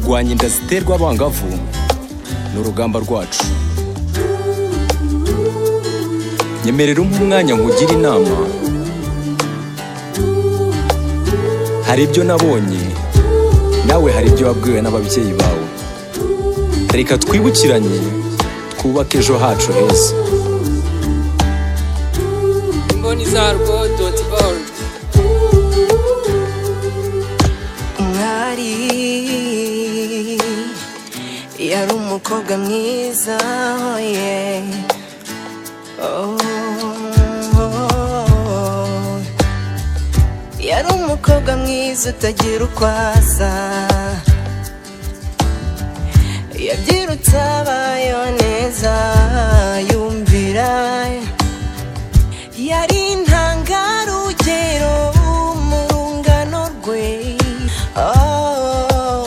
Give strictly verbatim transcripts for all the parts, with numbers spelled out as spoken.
kurwanya inda ziterwa abangavu n'urugamba rwacu. Nyemerera umwanya nkugire inama, hari ibyo nabonye nawe hari ibyo wabwiwe n'ababyeyi bawe. Reka twibukiranye twubake ejo hacu heza. imbonizarwo doti org. Umwari yari umukobwa mwiza, oh yeah. Oh, oh. Yari umukobwa mwiza utagira uko asa, yabyirutse abayeho neza yumvira, yari intangarugero mu rungano rwe. Oh,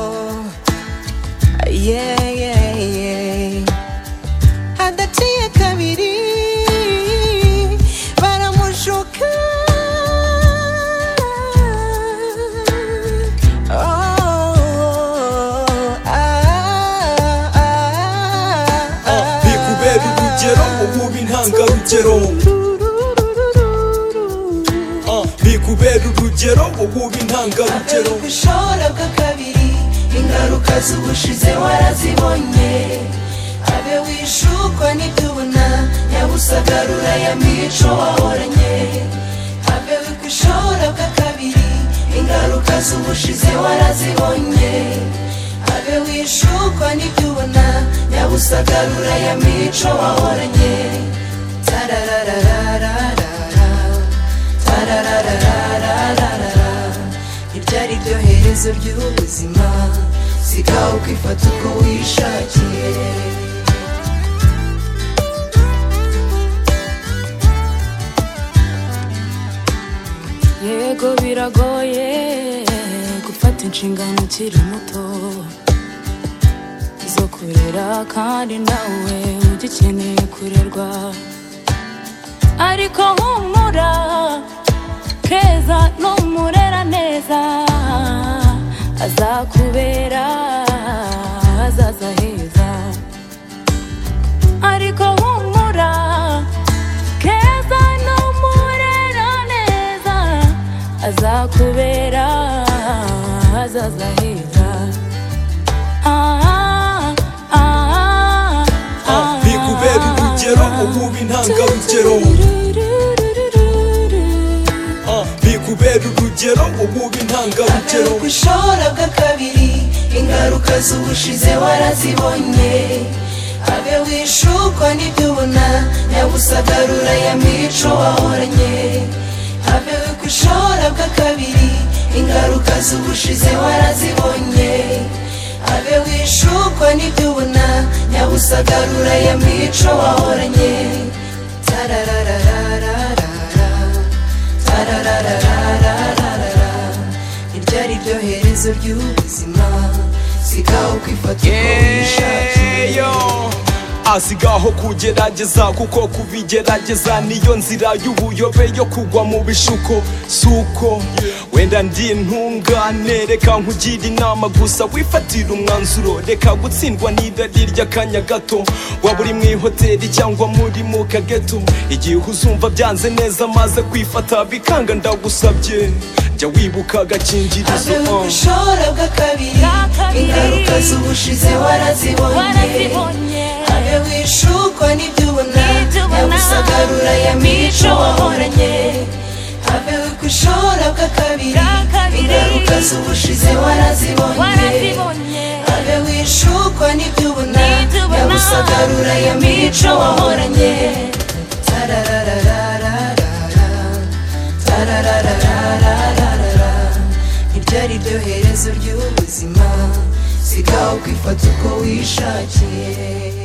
yeah, yeah, yeah. Hadaciye kabiri baramushuka, bikubera urugero ububi ntangarugero, bikubera urugero ububi ntangarugero. Gushora bwa kabiri ingaruka z'ubushize warazibonye, abe wishukwa n'ibyubona nyabusagarura ya mico wahoranye. Abe wikushora bwa kabiri ingaruka z'ubushize warazibonye, abe wishukwa n'ibyubona nyabusagarura ya mico wahoranye. Tarararararara, tarararararara, iryari ryo herezo ry'ubuzima, sigaho kwifata uko wishakiye. Yego biragoye gufata inshingano ukiri muto zo kurera, kandi nawe ugikeneye kurerwa. Ariko humura, Keza numurera neza azakubera azaza heza. Ariko humura, Keza numurera neza azakubera azaza heza. Ah, ah, ah, bikubera urugero ububi ntangarugero, bikubera urugero ububi ntangarugero. Gushora bwa kabiri ingaruka z'ubushize warazibonye, abe wishukwa n'ibyubona nyabusagarura ya mico wahoranye. Abe wikushora bwa kabiri ingaruka z'ubushize warazibonye, abe wishukwa n'ibyubona nyabusagarura ya mico wahoranye. Tarararararara, tarararararara, iryari ryo herezo ry'ubuzima, sigaho kwifata uko wishakiye. asigaho kugerageza, kuko kubigerageza niyo nzira y'ubuyobe yo kugwa mu bishuko. Suko wenda ndi ntungane, reka nkugire inama gusa wifatira umwanzuro. Reka gutsindwa n'irari ry'akanya gato, waba uri mu ihoteli cyangwa muri mu kageto. Igihe uzumva byanze neza maze kwifata bikanga, ndagusabye jya wibuka agakingirizo. Abe wikushora bwa kabiri ingaruka z'ubushize warazibonye, abe wishukwa n'ibyubona nyabusagarura ya mico wahoranye. Abe wikushora bwa kabiri ingaruka z'ubushize warazibonye, abe wishukwa n'ibyubona nyabusagarura ya mico wahoranye. Tarararararara, tarararararara, iryari ryo herezo ry'ubuzima, sigaho kwifata uko wishakiye.